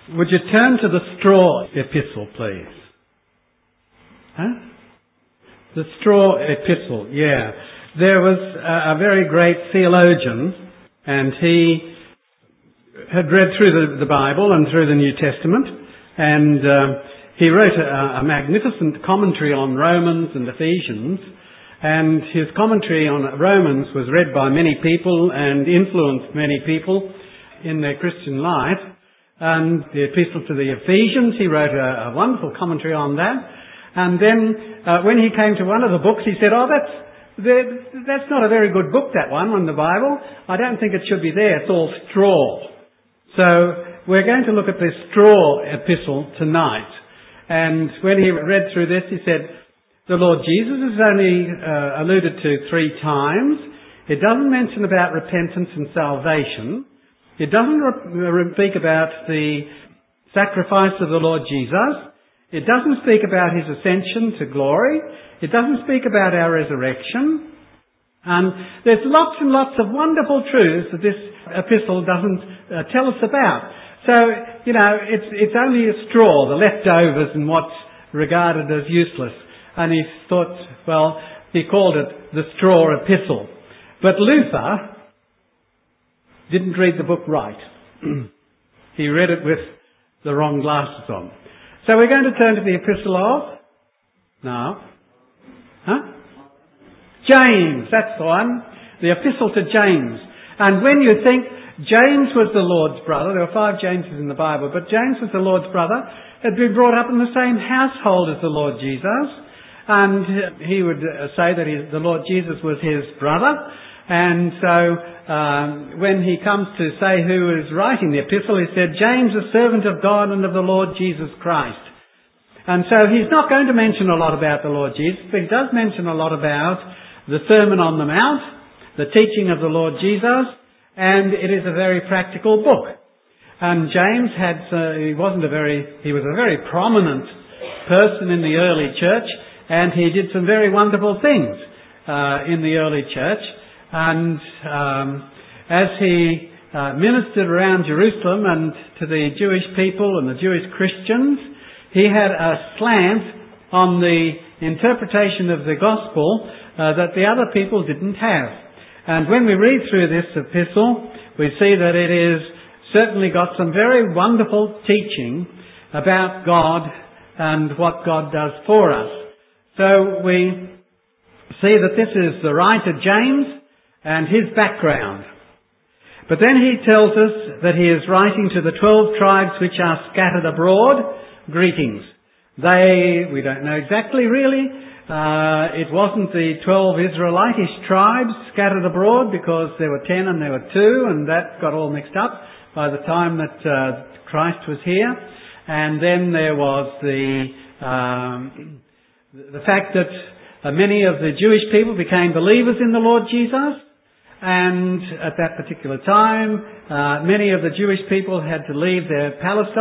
Would you turn to the straw epistle, please? Huh? The straw epistle, yeah. There was a very great theologian, and he had read through the Bible and through the New Testament, and he wrote a magnificent commentary on Romans and Ephesians, and his commentary on Romans was read by many people and influenced many people in their Christian life. And the Epistle to the Ephesians, he wrote a wonderful commentary on that. And then when he came to one of the books, he said, that's not a very good book, that one, on the Bible. I don't think it should be there. It's all straw. So we're going to look at this straw epistle tonight. And when he read through this, he said, the Lord Jesus is only alluded to 3 times. It doesn't mention about repentance and salvation. It doesn't speak about the sacrifice of the Lord Jesus. It doesn't speak about his ascension to glory. It doesn't speak about our resurrection. And there's lots and lots of wonderful truths that this epistle doesn't tell us about. So, it's only a straw, the leftovers and what's regarded as useless. And he thought, he called it the straw epistle. But Luther didn't read the book right. He read it with the wrong glasses on. So we're going to turn to the epistle of... James, that's the one. The epistle to James. And when you think James was the Lord's brother, there were 5 Jameses in the Bible, but James was the Lord's brother, had been brought up in the same household as the Lord Jesus. And he would say that the Lord Jesus was his brother. And so when he comes to say who is writing the epistle, he said, James, a servant of God and of the Lord Jesus Christ. And so he's not going to mention a lot about the Lord Jesus, but he does mention a lot about the Sermon on the Mount, the teaching of the Lord Jesus, and it is a very practical book. And James he was a very prominent person in the early church, and he did some very wonderful things in the early church. And as he ministered around Jerusalem and to the Jewish people and the Jewish Christians, he had a slant on the interpretation of the gospel that the other people didn't have. And when we read through this epistle, we see that it is certainly got some very wonderful teaching about God and what God does for us. So we see that this is the writer James and his background. But then he tells us that he is writing to the 12 tribes which are scattered abroad. Greetings. We don't know exactly really. It wasn't the 12 Israelitish tribes scattered abroad, because there were 10 and there were 2, and that got all mixed up by the time that Christ was here. And then there was the fact that many of the Jewish people became believers in the Lord Jesus. And at that particular time, many of the Jewish people had to leave their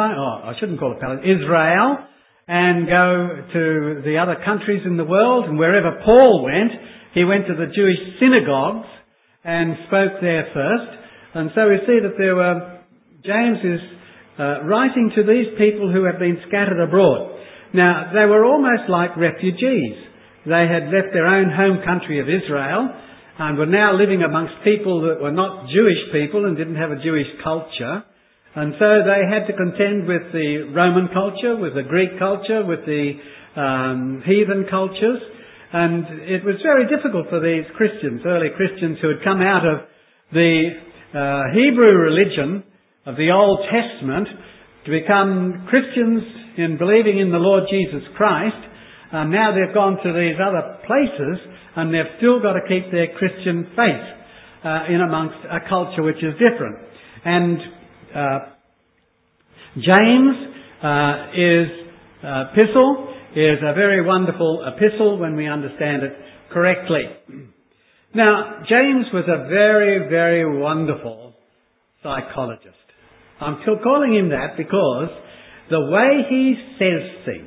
Israel, and go to the other countries in the world. And wherever Paul went, he went to the Jewish synagogues and spoke there first. And so we see that James is writing to these people who have been scattered abroad. Now, they were almost like refugees. They had left their own home country of Israel and were now living amongst people that were not Jewish people and didn't have a Jewish culture. And so they had to contend with the Roman culture, with the Greek culture, with the heathen cultures. And it was very difficult for these Christians, early Christians who had come out of the Hebrew religion of the Old Testament, to become Christians in believing in the Lord Jesus Christ. And now they've gone to these other places and they've still got to keep their Christian faith in amongst a culture which is different. And James' epistle is a very wonderful epistle when we understand it correctly. Now, James was a very, very wonderful psychologist. I'm still calling him that because the way he says things,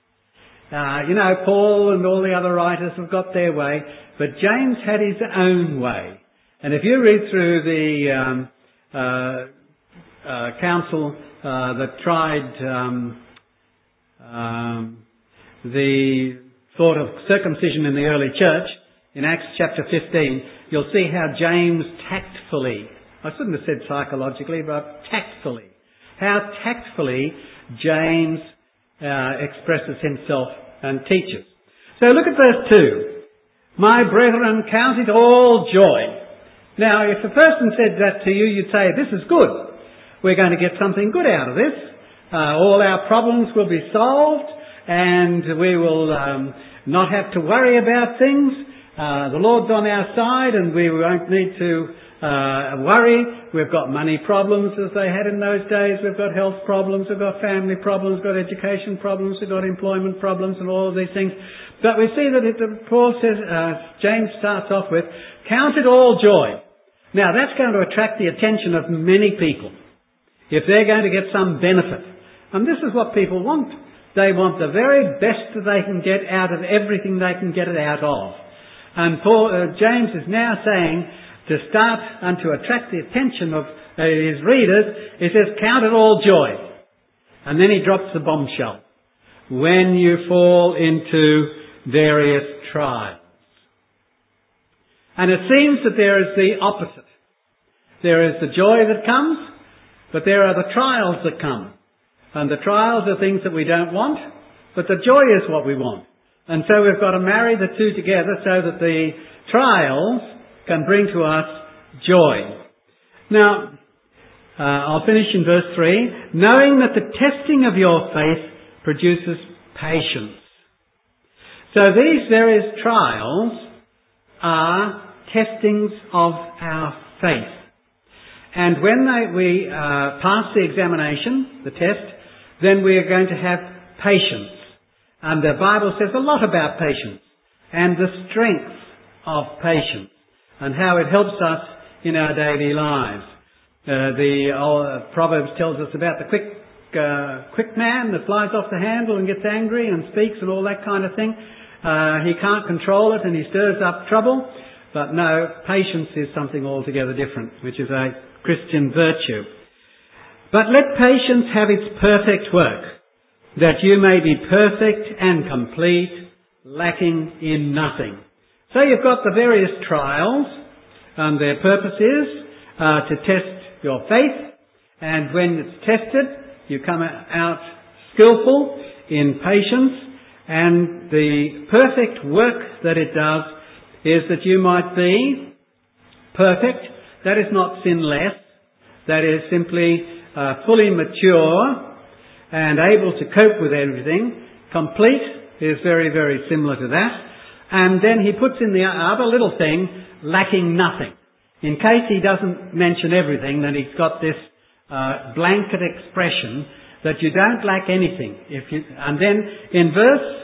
Paul and all the other writers have got their way, but James had his own way. And if you read through the council that tried the thought of circumcision in the early church, in Acts chapter 15, you'll see how James tactfully, I shouldn't have said psychologically, but tactfully, how tactfully James expresses himself and teaches. So look at verse 2. My brethren, count it all joy. Now, if a person said that to you, you'd say, this is good. We're going to get something good out of this. All our problems will be solved, and we will not have to worry about things. The Lord's on our side, and we won't need to worry. We've got money problems as they had in those days. We've got health problems. We've got family problems. We've got education problems. We've got employment problems and all of these things. But we see that Paul says, James starts off with, count it all joy. Now that's going to attract the attention of many people if they're going to get some benefit. And this is what people want. They want the very best that they can get out of everything they can get it out of. And James is now saying, to start and to attract the attention of his readers, he says, count it all joy. And then he drops the bombshell. When you fall into various trials. And it seems that there is the opposite. There is the joy that comes, but there are the trials that come. And the trials are things that we don't want, but the joy is what we want. And so we've got to marry the two together so that the trials can bring to us joy. Now, I'll finish in verse 3. Knowing that the testing of your faith produces patience. So these various trials are testings of our faith. And when we pass the examination, the test, then we are going to have patience. And the Bible says a lot about patience and the strength of patience and how it helps us in our daily lives. The old Proverbs tells us about the quick man that flies off the handle and gets angry and speaks and all that kind of thing. He can't control it and he stirs up trouble. But no, patience is something altogether different, which is a Christian virtue. But let patience have its perfect work, that you may be perfect and complete, lacking in nothing. So you've got the various trials, and their purpose is to test your faith, and when it's tested, you come out skillful in patience, and the perfect work that it does is that you might be perfect. That is not sinless. That is simply fully mature and able to cope with everything. Complete is very, very similar to that. And then he puts in the other little thing, lacking nothing. In case he doesn't mention everything, then he's got this blanket expression that you don't lack anything. And then in verse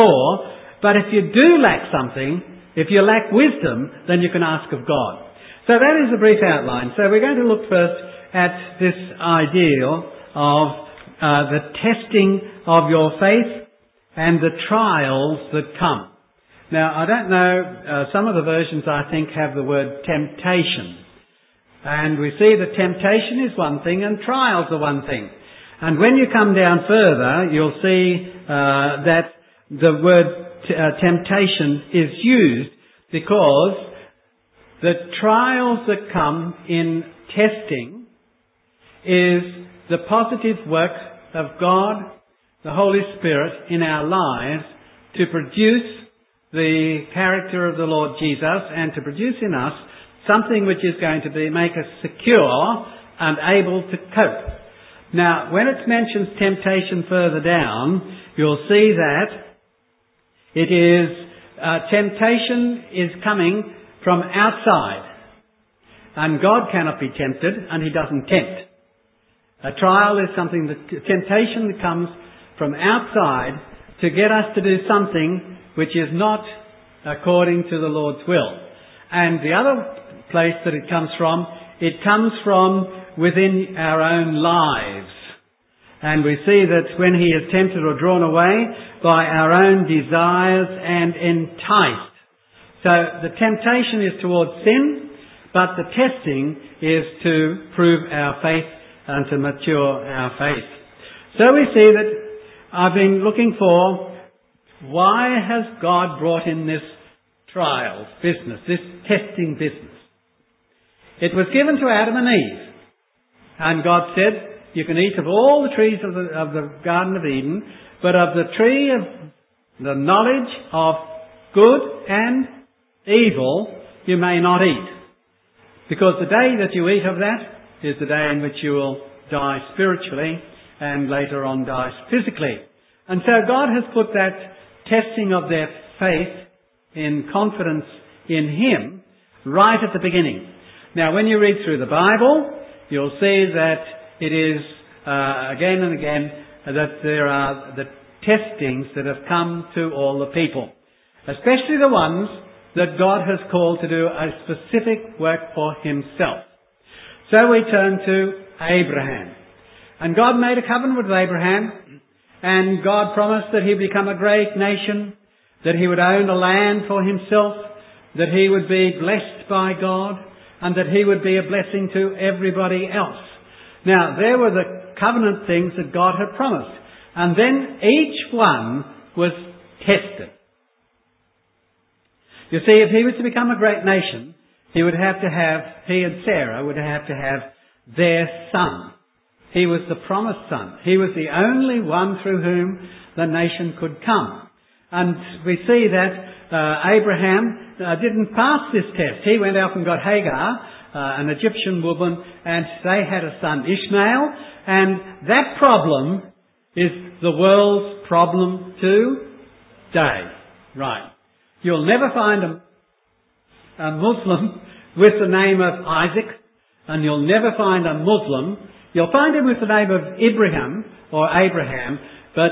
4, but if you do lack something, if you lack wisdom, then you can ask of God. So that is a brief outline. So we're going to look first at this ideal of the testing of your faith and the trials that come. Now, I don't know, some of the versions I think have the word temptation. And we see that temptation is one thing and trials are one thing. And when you come down further, you'll see that the word temptation is used because the trials that come in testing is the positive work of God, the Holy Spirit in our lives to produce the character of the Lord Jesus and to produce in us something which is going to make us secure and able to cope. Now, when it mentions temptation further down, you'll see that it is temptation is coming from outside. And God cannot be tempted, and He doesn't tempt. A trial is something temptation that comes from outside to get us to do something which is not according to the Lord's will. And the other place that it comes from within our own lives. And we see that when he is tempted or drawn away by our own desires and enticed. So the temptation is towards sin, but the testing is to prove our faith and to mature our faith. So we see that I've been looking for, why has God brought in this trial business, this testing business? It was given to Adam and Eve. And God said, you can eat of all the trees of the Garden of Eden, but of the tree of the knowledge of good and evil you may not eat. Because the day that you eat of that is the day in which you will die spiritually and later on die physically. And so God has put that testing of their faith in confidence in Him right at the beginning. Now when you read through the Bible, you'll see that it is again and again that there are the testings that have come to all the people, especially the ones that God has called to do a specific work for Himself. So we turn to Abraham. And God made a covenant with Abraham, and God promised that he would become a great nation, that he would own a land for himself, that he would be blessed by God, and that he would be a blessing to everybody else. Now, there were the covenant things that God had promised. And then each one was tested. You see, if he was to become a great nation, he and Sarah would have to have their son. He was the promised son. He was the only one through whom the nation could come. And we see that Abraham didn't pass this test. He went out and got Hagar, an Egyptian woman, and they had a son, Ishmael. And that problem is the world's problem today. Right. You'll never find a Muslim with the name of Isaac, and you'll never find a Muslim. You'll find him with the name of Ibrahim or Abraham, but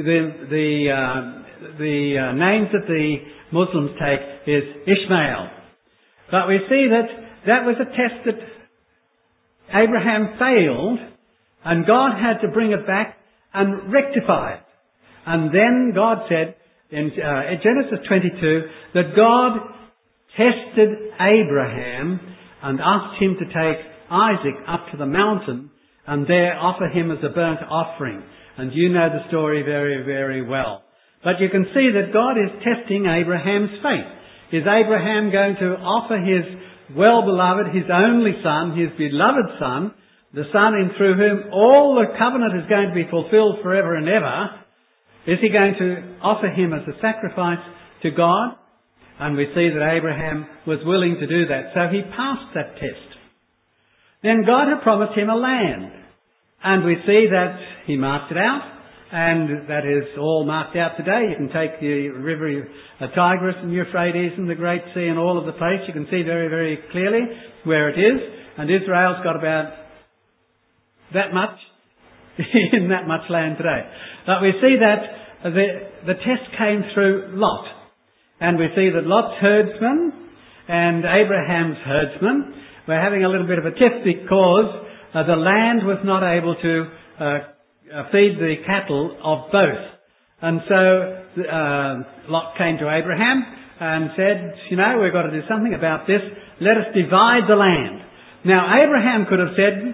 the names that the Muslims take is Ishmael. But we see that was a test that Abraham failed, and God had to bring it back and rectify it. And then God said in Genesis 22 that God tested Abraham and asked him to take Isaac up to the mountain and there offer him as a burnt offering. And you know the story very, very well. But you can see that God is testing Abraham's faith. Is Abraham going to offer his well-beloved, his only son, his beloved son, the son in through whom all the covenant is going to be fulfilled forever and ever? Is he going to offer him as a sacrifice to God? And we see that Abraham was willing to do that. So he passed that test. Then God had promised him a land. And we see that he marked it out. And that is all marked out today. You can take the river Tigris and Euphrates and the Great Sea and all of the place. You can see very, very clearly where it is. And Israel's got about that much in that much land today. But we see that the test came through Lot. And we see that Lot's herdsmen and Abraham's herdsmen were having a little bit of a tiff because the land was not able to feed the cattle of both. And so Lot came to Abraham and said, we've got to do something about this. Let us divide the land. Now Abraham could have said,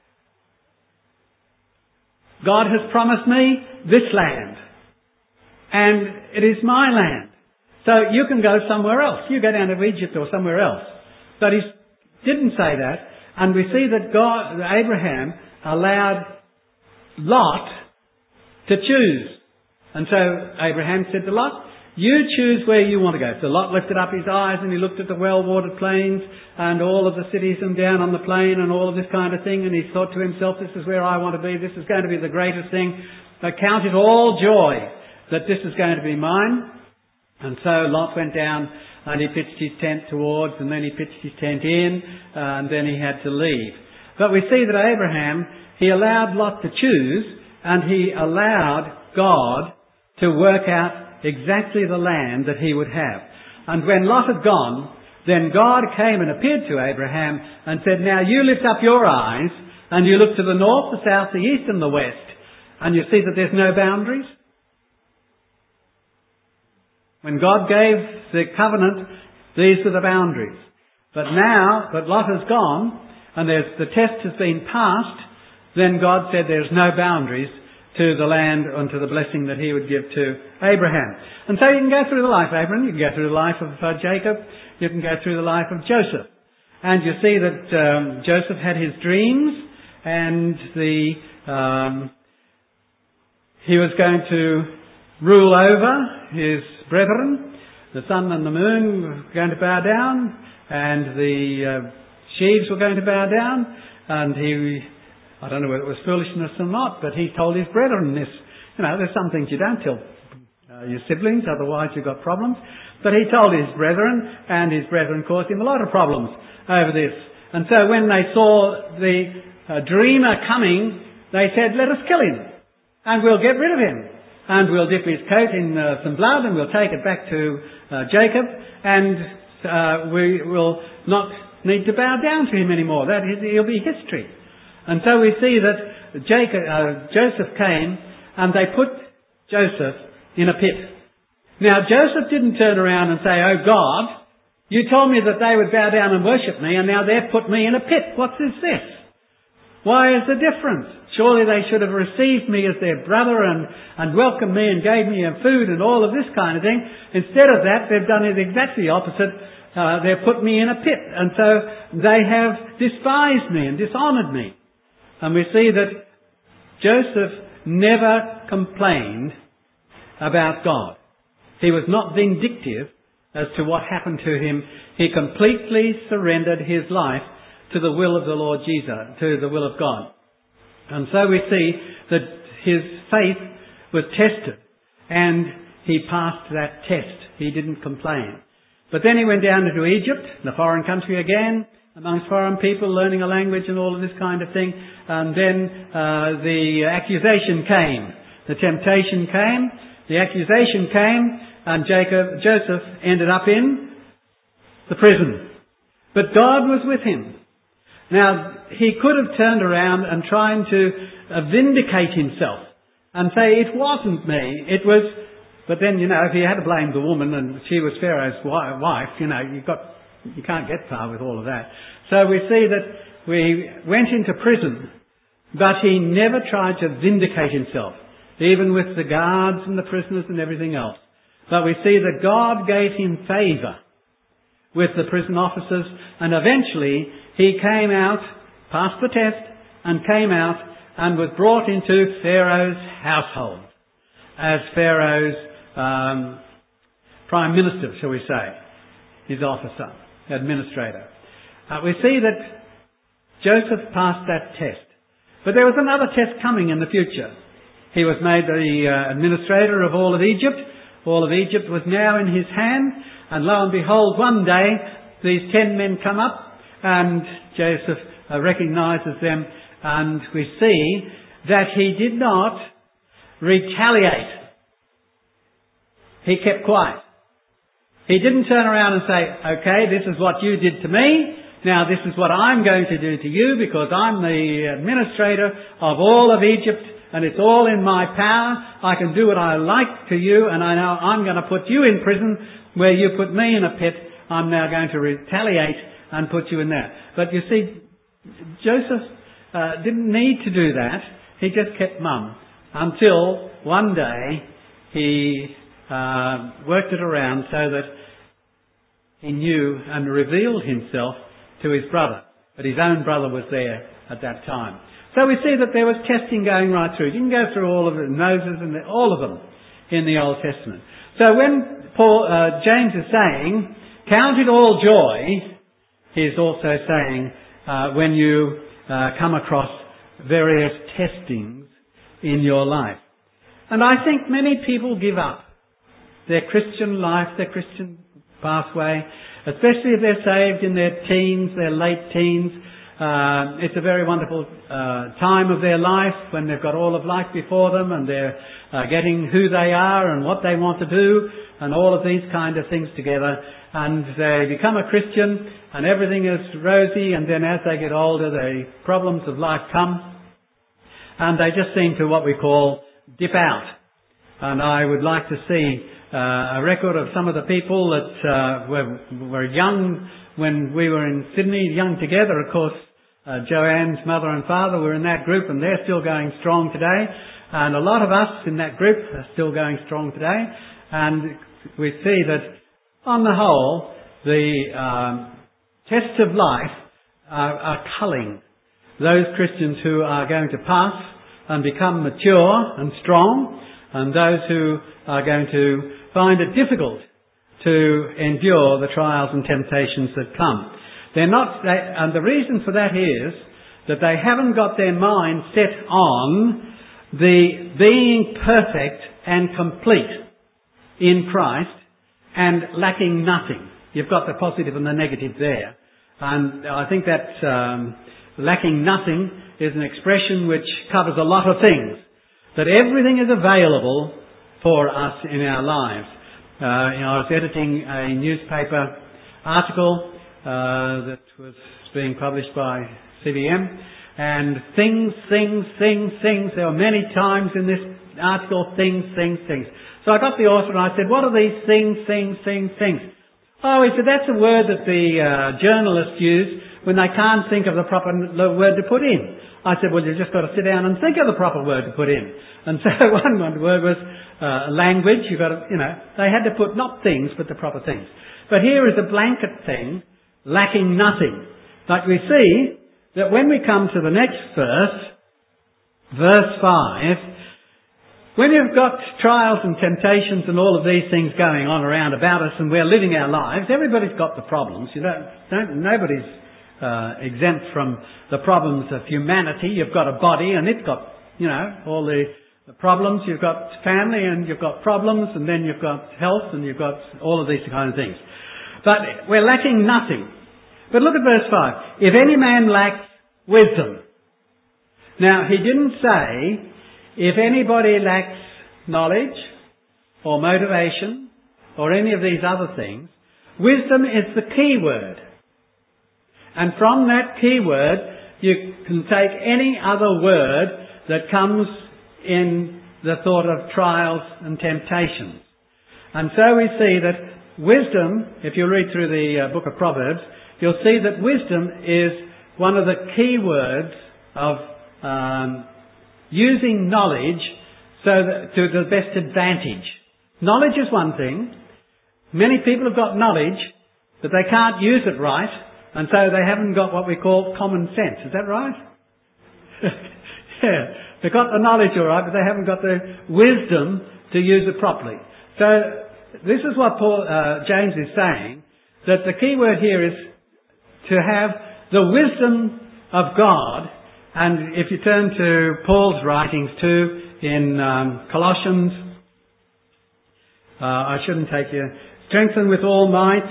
God has promised me this land, and it is my land. So you can go somewhere else. You go down to Egypt or somewhere else. But he didn't say that. And we see that Abraham allowed Lot to choose. And so Abraham said to Lot, you choose where you want to go. So Lot lifted up his eyes and he looked at the well-watered plains and all of the cities and down on the plain and all of this kind of thing. And he thought to himself, this is where I want to be. This is going to be the greatest thing. I count it all joy that this is going to be mine. And so Lot went down and he pitched his tent towards, and then he pitched his tent in, and then he had to leave. But we see that Abraham, he allowed Lot to choose, and he allowed God to work out exactly the land that he would have. And when Lot had gone, then God came and appeared to Abraham and said, now you lift up your eyes, and you look to the north, the south, the east, and the west, and you see that there's no boundaries. When God gave the covenant, these were the boundaries. But now that Lot has gone, and the test has been passed, then God said there's no boundaries to the land and to the blessing that he would give to Abraham. And so you can go through the life of Abraham, you can go through the life of Jacob, you can go through the life of Joseph. And you see that Joseph had his dreams, and he was going to rule over his brethren. The sun and the moon were going to bow down, and the sheaves were going to bow down, and I don't know whether it was foolishness or not, but he told his brethren this. There's some things you don't tell your siblings, otherwise you've got problems. But he told his brethren, and his brethren caused him a lot of problems over this. And so when they saw the dreamer coming, they said, let us kill him, and we'll get rid of him. And we'll dip his coat in some blood, and we'll take it back to Jacob, and we will not need to bow down to him anymore. He'll be history. And so we see that Joseph came, and they put Joseph in a pit. Now, Joseph didn't turn around and say, oh God, you told me that they would bow down and worship me, and now they've put me in a pit. What is this? Why is the difference? Surely they should have received me as their brother and welcomed me and gave me food and all of this kind of thing. Instead of that, they've done it exactly opposite. They've put me in a pit. And so they have despised me and dishonoured me. And we see that Joseph never complained about God. He was not vindictive as to what happened to him. He completely surrendered his life to the will of the Lord Jesus, to the will of God. And so we see that his faith was tested, and he passed that test. He didn't complain. But then he went down into Egypt, the foreign country again, amongst foreign people, learning a language and all of this kind of thing. And then the accusation came. The temptation came. The accusation came, and Joseph ended up in the prison. But God was with him. Now, he could have turned around and tried to vindicate himself and say, it wasn't me, it was... But then, if he had to blame the woman and she was Pharaoh's wife, you can't get far with all of that. So we see that we went into prison, but he never tried to vindicate himself, even with the guards and the prisoners and everything else. But we see that God gave him favour with the prison officers, and eventually he came out, passed the test, and came out and was brought into Pharaoh's household as Pharaoh's prime minister, shall we say, his officer, administrator. We see that Joseph passed that test. But there was another test coming in the future. He was made the administrator of all of Egypt. All of Egypt was now in his hand. And lo and behold, one day, these 10 men come up, and Joseph recognises them, and we see that he did not retaliate. He kept quiet. He didn't turn around and say, okay, this is what you did to me, now this is what I'm going to do to you, because I'm the administrator of all of Egypt, and it's all in my power. I can do what I like to you, and I know I'm going to put you in prison where you put me in a pit. I'm now going to retaliate and put you in there. But you see, Joseph didn't need to do that. He just kept mum until one day he worked it around so that he knew and revealed himself to his brother. But his own brother was there at that time. So we see that there was testing going right through. You can go through all of it, Moses and all of them in the Old Testament. So when James is saying, count it all joy, he's also saying when you come across various testings in your life. And I think many people give up their Christian life, their Christian pathway, especially if they're saved in their teens, their late teens. It's a very wonderful time of their life when they've got all of life before them, and they're getting who they are and what they want to do and all of these kind of things together. And they become a Christian and everything is rosy, and then as they get older, the problems of life come and they just seem to what we call dip out. And I would like to see a record of some of the people that were young when we were in Sydney, young together, of course. Joanne's mother and father were in that group, and they're still going strong today. And a lot of us in that group are still going strong today. And we see that, on the whole, the tests of life are culling those Christians who are going to pass and become mature and strong, and those who are going to find it difficult to endure the trials and temptations that come. And the reason for that is that they haven't got their mind set on the being perfect and complete in Christ and lacking nothing. You've got the positive and the negative there. And I think that lacking nothing is an expression which covers a lot of things. That everything is available for us in our lives. I was editing a newspaper article that was being published by CBM, and things. There were many times in this article, things. So I got the author and I said, what are these things? Oh, he said, that's a word that the journalists use when they can't think of the proper word to put in. I said, well, you've just got to sit down and think of the proper word to put in. And so one word was language. You've got to, they had to put not things, but the proper things. But here is a blanket thing, lacking nothing. Like we see that when we come to the next verse 5, when you've got trials and temptations and all of these things going on around about us and we're living our lives, everybody's got the problems. Nobody's exempt from the problems of humanity. You've got a body and it's got, all the problems. You've got family and you've got problems, and then you've got health and you've got all of these kind of things. But we're lacking nothing. But look at verse 5. If any man lacks wisdom. Now, he didn't say if anybody lacks knowledge or motivation or any of these other things. Wisdom is the key word. And from that key word, you can take any other word that comes in the thought of trials and temptations. And so we see that wisdom, if you read through the book of Proverbs, you'll see that wisdom is one of the key words of using knowledge to the best advantage. Knowledge is one thing. Many people have got knowledge, but they can't use it right, and so they haven't got what we call common sense. Is that right? Yeah. They've got the knowledge all right, but they haven't got the wisdom to use it properly. So this is what James is saying, that the key word here is to have the wisdom of God. And if you turn to Paul's writings too, in Colossians, I shouldn't take you, strengthen with all might,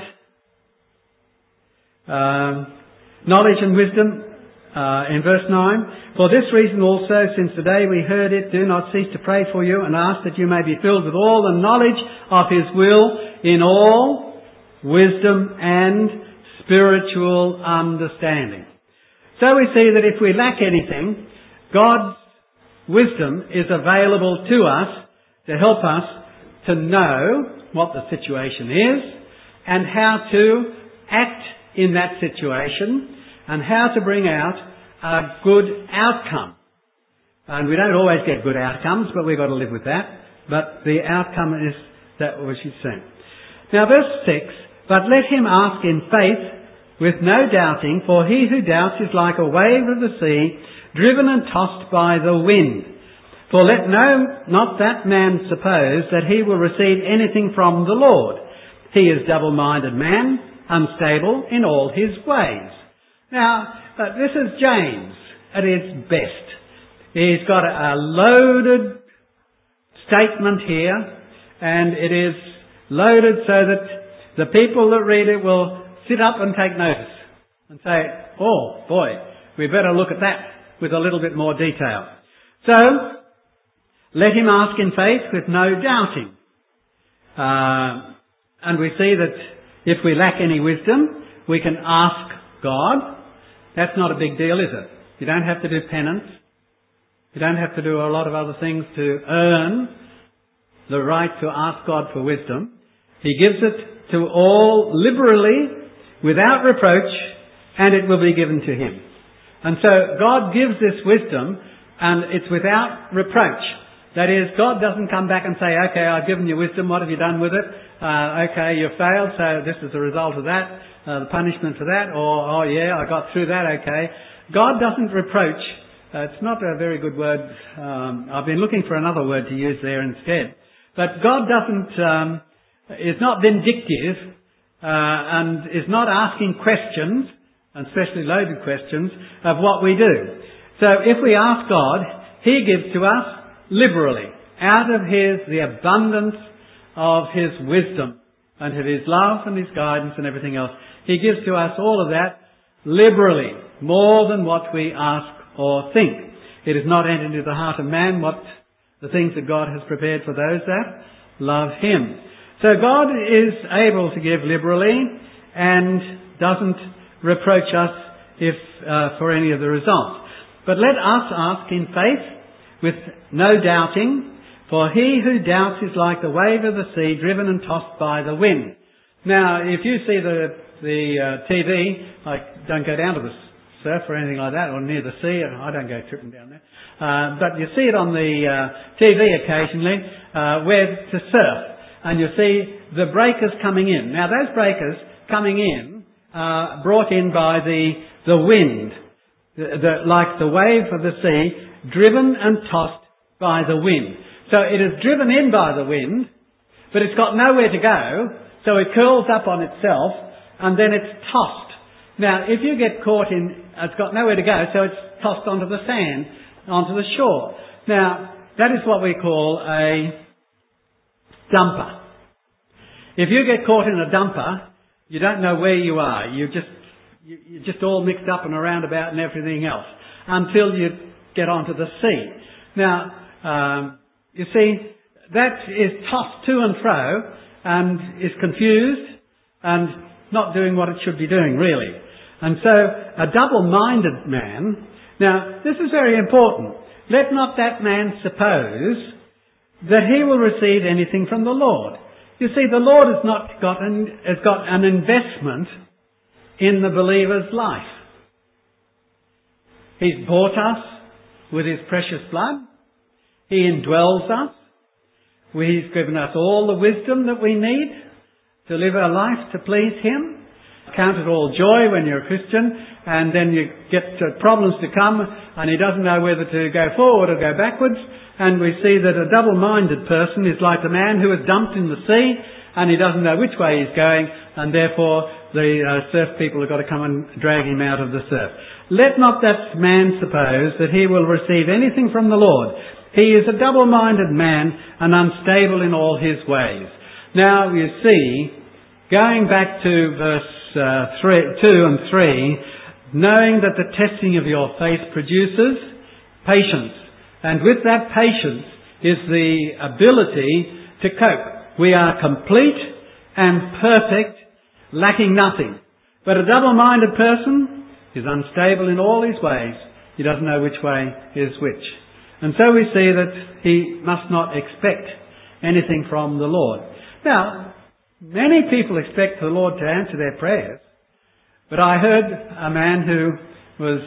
knowledge and wisdom, in verse 9. For this reason also, since the day we heard it, do not cease to pray for you and ask that you may be filled with all the knowledge of His will in all wisdom and spiritual understanding. So we see that if we lack anything, God's wisdom is available to us to help us to know what the situation is and how to act in that situation and how to bring out a good outcome. And we don't always get good outcomes, but we've got to live with that. But the outcome is that which is seen. Now verse 6, but let him ask in faith with no doubting, for he who doubts is like a wave of the sea, driven and tossed by the wind. For let not that man suppose that he will receive anything from the Lord. He is double-minded man, unstable in all his ways. Now, this is James at his best. He's got a loaded statement here, and it is loaded so that the people that read it will sit up and take notice and say, oh boy, we better look at that with a little bit more detail. So, let him ask in faith with no doubting. And we see that if we lack any wisdom, we can ask God. That's not a big deal, is it? You don't have to do penance. You don't have to do a lot of other things to earn the right to ask God for wisdom. He gives it to all liberally, without reproach, and it will be given to him. And so God gives this wisdom, and it's without reproach. That is, God doesn't come back and say, okay, I've given you wisdom, what have you done with it? Okay, you failed, so this is the result of that, the punishment for that, or, oh yeah, I got through that, okay. God doesn't reproach. It's not a very good word. I've been looking for another word to use there instead. But God is not vindictive, and is not asking questions, and especially loaded questions, of what we do. So if we ask God, He gives to us liberally, out of the abundance of His wisdom, and of His love and His guidance and everything else. He gives to us all of that liberally, more than what we ask or think. It is not entered into the heart of man what the things that God has prepared for those that love Him. So God is able to give liberally and doesn't reproach us for any of the results. But let us ask in faith with no doubting, for he who doubts is like the wave of the sea driven and tossed by the wind. Now, if you see the TV, I don't go down to the surf or anything like that, or near the sea. I don't go tripping down there. But you see it on the TV occasionally, where to surf. And you see the breakers coming in. Now, those breakers coming in are brought in by the wind, like the wave of the sea, driven and tossed by the wind. So it is driven in by the wind, but it's got nowhere to go, so it curls up on itself, and then it's tossed. Now, if you get caught it's got nowhere to go, so it's tossed onto the sand, onto the shore. Now, that is what we call a dumper. If you get caught in a dumper, you don't know where you are. You're just all mixed up and around about and everything else until you get onto the sea. Now, you see, that is tossed to and fro and is confused and not doing what it should be doing, really. And so, a double-minded man, now, this is very important. Let not that man suppose that he will receive anything from the Lord. You see, the Lord has got an investment in the believer's life. He's bought us with His precious blood. He indwells us. He's given us all the wisdom that we need to live our life to please Him. Count it all joy when you're a Christian, and then you get problems to come, and he doesn't know whether to go forward or go backwards. And we see that a double-minded person is like the man who is dumped in the sea, and he doesn't know which way he's going, and therefore the surf people have got to come and drag him out of the surf. Let not that man suppose that he will receive anything from the Lord. He is a double-minded man and unstable in all his ways. Now, you see, going back to verse 2 and 3, knowing that the testing of your faith produces patience. And with that patience is the ability to cope. We are complete and perfect, lacking nothing. But a double-minded person is unstable in all his ways. He doesn't know which way is which. And so we see that he must not expect anything from the Lord. Now, many people expect the Lord to answer their prayers. But I heard a man who was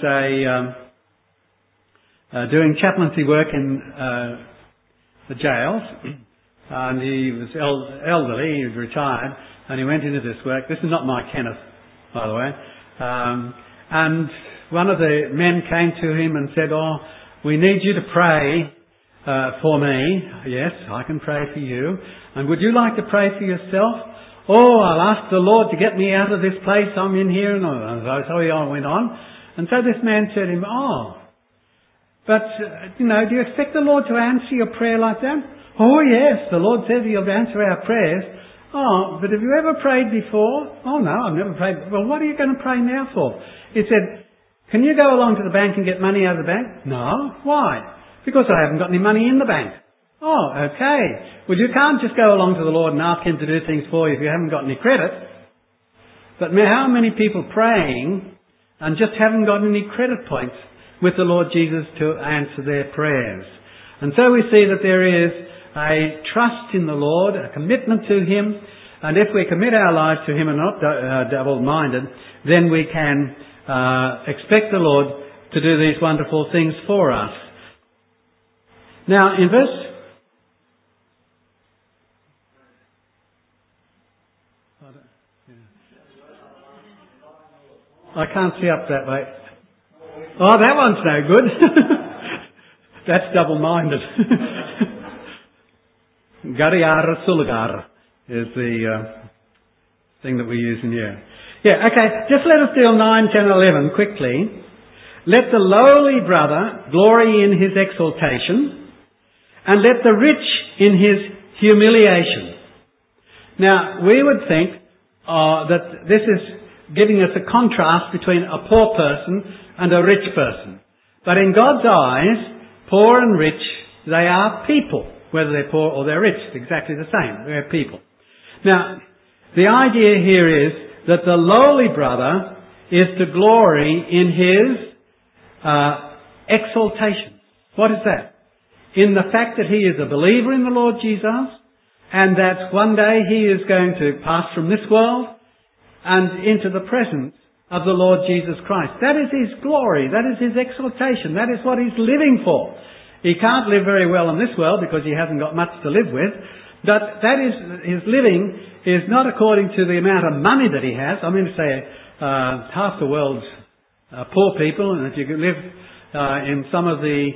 doing chaplaincy work in the jails, and he was elderly, he was retired, and he went into this work. This is not Mike Kenneth, by the way. And one of the men came to him and said, "Oh, we need you to pray for me." "Yes, I can pray for you." "And would you like to pray for yourself?" "Oh, I'll ask the Lord to get me out of this place I'm in here." And so he went on. And so this man said to him, "Oh, but, do you expect the Lord to answer your prayer like that?" "Oh, yes, the Lord says He'll answer our prayers." "Oh, but have you ever prayed before?" "Oh, no, I've never prayed." "Well, what are you going to pray now for?" He said, "Can you go along to the bank and get money out of the bank?" "No." "Why?" "Because I haven't got any money in the bank." "Oh, okay. Well, you can't just go along to the Lord and ask Him to do things for you if you haven't got any credit." But how many people praying and just haven't got any credit points with the Lord Jesus to answer their prayers? And so we see that there is a trust in the Lord, a commitment to Him, and if we commit our lives to Him and not double-minded, then we can expect the Lord to do these wonderful things for us. Now, in verse... I can't see up that way. Oh, that one's no good. That's double-minded. Gariara Sulagara is the thing that we use in here. Yeah, okay, just let us deal 9, 10, 11 quickly. Let the lowly brother glory in his exaltation, and let the rich in his humiliation. Now, we would think that this is giving us a contrast between a poor person and a rich person. But in God's eyes, poor and rich, they are people. Whether they're poor or they're rich, it's exactly the same. They're people. Now, the idea here is that the lowly brother is to glory in his exaltation. What is that? In the fact that he is a believer in the Lord Jesus, and that one day he is going to pass from this world and into the presence of the Lord Jesus Christ. That is his glory. That is his exaltation. That is what he's living for. He can't live very well in this world because he hasn't got much to live with. But that is, his living is not according to the amount of money that he has. I mean to say, half the world's poor people, and if you could live in some of the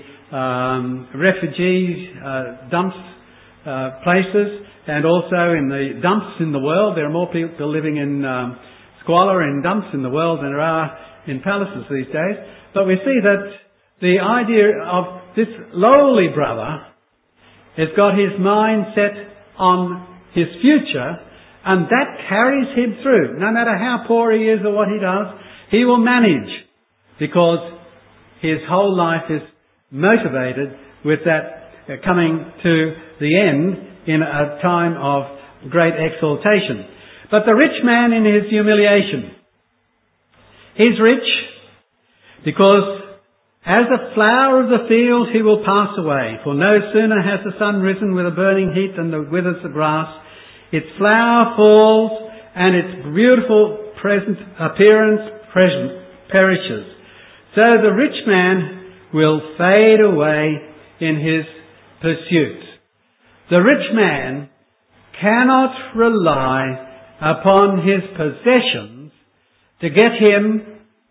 refugee dumps places, and also in the dumps in the world, there are more people living in squalor in dumps in the world than there are in palaces these days. But we see that the idea of this lowly brother has got his mind set on his future, and that carries him through. No matter how poor he is or what he does, he will manage, because his whole life is motivated with that coming to the end in a time of great exaltation. But the rich man in his humiliation, he's rich because as a flower of the field he will pass away. For no sooner has the sun risen with a burning heat than withers the grass. Its flower falls and its beautiful appearance perishes. So the rich man will fade away in his pursuit. The rich man cannot rely upon his possessions to get him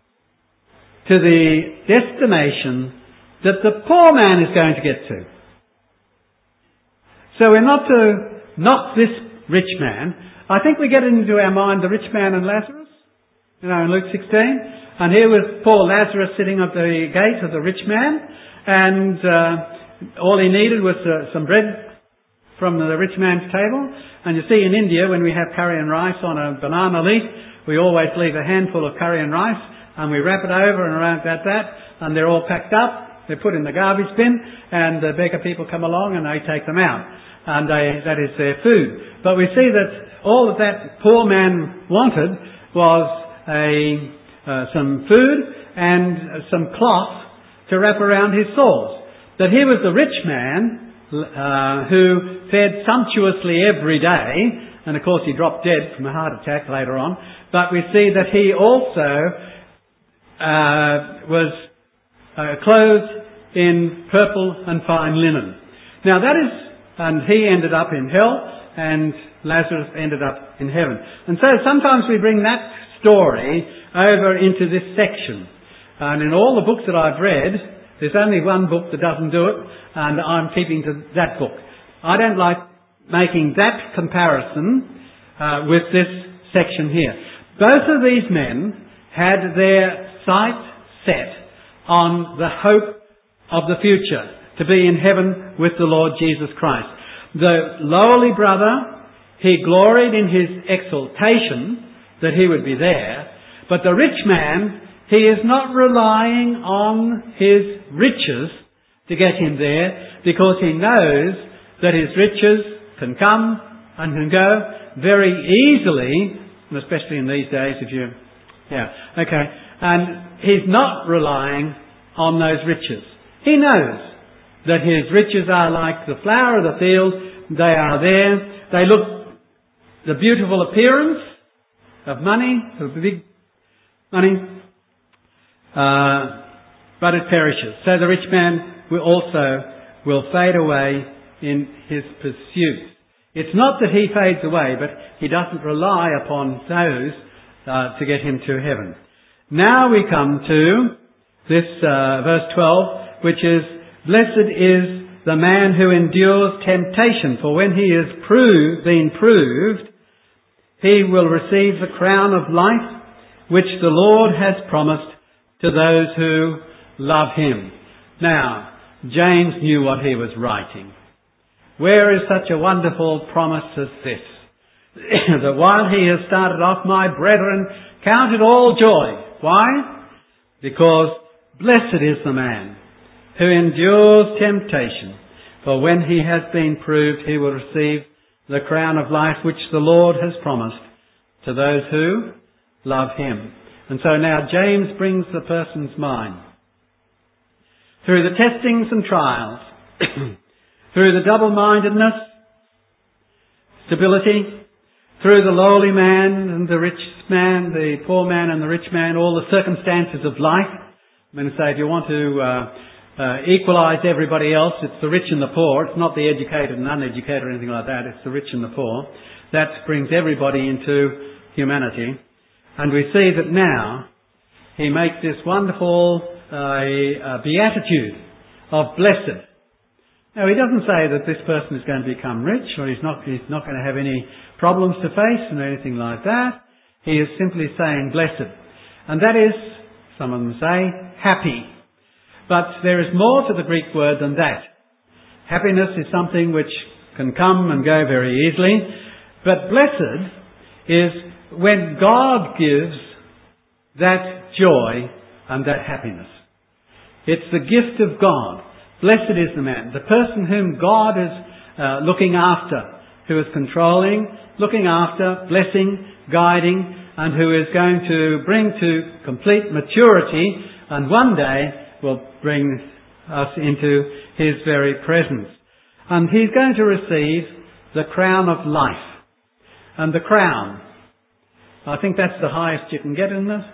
to the destination that the poor man is going to get to. So we're not to knock this rich man. I think we get into our mind the rich man and Lazarus, in Luke 16. And here was poor Lazarus sitting at the gate of the rich man, and all he needed was some bread from the rich man's table. And you see in India, when we have curry and rice on a banana leaf, we always leave a handful of curry and rice, and we wrap it over and around that, and they're all packed up. They're put in the garbage bin, and the beggar people come along and they take them out. And that is their food. But we see that all that poor man wanted was some food and some cloth to wrap around his sores. That here was the rich man who fed sumptuously every day, and of course he dropped dead from a heart attack later on. But we see that he also was clothed in purple and fine linen. Now that is, and he ended up in hell, and Lazarus ended up in heaven. And so sometimes we bring that story over into this section. And in all the books that I've read, there's only one book that doesn't do it, and I'm keeping to that book. I don't like making that comparison with this section here. Both of these men had their sight set on the hope of the future, to be in heaven with the Lord Jesus Christ. The lowly brother, he gloried in his exaltation that he would be there, but the rich man, he is not relying on his riches to get him there, because he knows that his riches can come and can go very easily, and especially in these days and he's not relying on those riches. He knows that his riches are like the flower of the field. They are there. They look the beautiful appearance of money, of big money. but it perishes. So the rich man will fade away in his pursuit. It's not that he fades away, but he doesn't rely upon those to get him to heaven. Now we come to this verse 12, which is, "Blessed is the man who endures temptation, for when he is been proved, he will receive the crown of life, which the Lord has promised to those who love him." Now, James knew what he was writing. Where is such a wonderful promise as this? That while he has started off, "My brethren, count it all joy." Why? Because blessed is the man who endures temptation, for when he has been proved, he will receive the crown of life which the Lord has promised to those who love him. And so now James brings the person's mind through the testings and trials, through the double-mindedness, stability, through the lowly man and the rich man, the poor man and the rich man, all the circumstances of life. I'm going to say, if you want to equalise everybody else, it's the rich and the poor. It's not the educated and uneducated or anything like that. It's the rich and the poor. That brings everybody into humanity. And we see that now he makes this wonderful beatitude of blessed. Now, he doesn't say that this person is going to become rich, or he's not going to have any problems to face and anything like that. He is simply saying blessed. And that is, some of them say, happy. But there is more to the Greek word than that. Happiness is something which can come and go very easily. But blessed is when God gives that joy and that happiness. It's the gift of God. Blessed is the man, the person whom God is looking after, who is controlling, looking after, blessing, guiding, and who is going to bring to complete maturity, and one day will bring us into his very presence. And he's going to receive the crown of life. And the crown, I think that's the highest you can get, isn't it?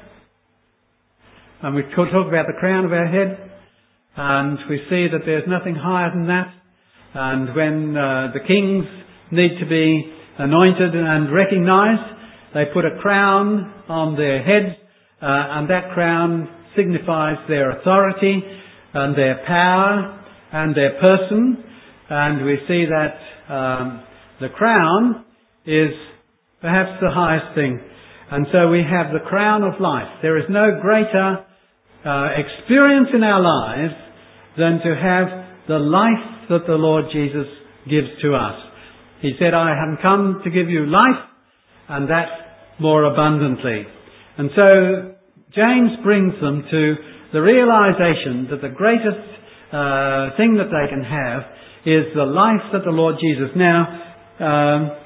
And we talk about the crown of our head, and we see that there's nothing higher than that. And when the kings need to be anointed and recognised, they put a crown on their heads, and that crown signifies their authority and their power and their person. And we see that the crown is perhaps the highest thing. And so we have the crown of life. There is no greater experience in our lives than to have the life that the Lord Jesus gives to us. He said, "I have come to give you life, and that more abundantly." And so James brings them to the realization that the greatest thing that they can have is the life that the Lord Jesus. Now,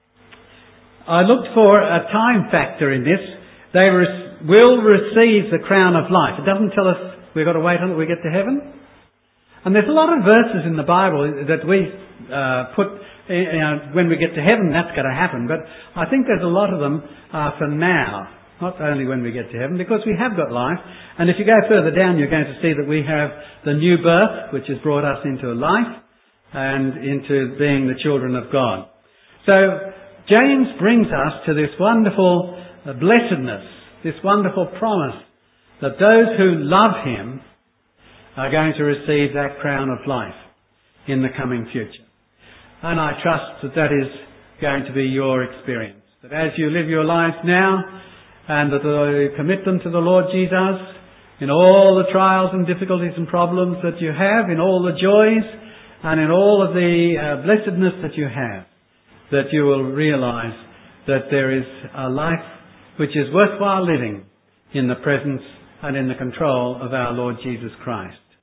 I looked for a time factor in this. They will receive the crown of life. It doesn't tell us we've got to wait until we get to heaven. And there's a lot of verses in the Bible that we put, when we get to heaven, that's going to happen. But I think there's a lot of them for now, not only when we get to heaven, because we have got life. And if you go further down, you're going to see that we have the new birth, which has brought us into life and into being the children of God. So James brings us to this wonderful blessedness, this wonderful promise that those who love him are going to receive that crown of life in the coming future. And I trust that that is going to be your experience. That as you live your lives now, and that you commit them to the Lord Jesus, in all the trials and difficulties and problems that you have, in all the joys, and in all of the blessedness that you have, that you will realise that there is a life which is worthwhile living in the presence and in the control of our Lord Jesus Christ.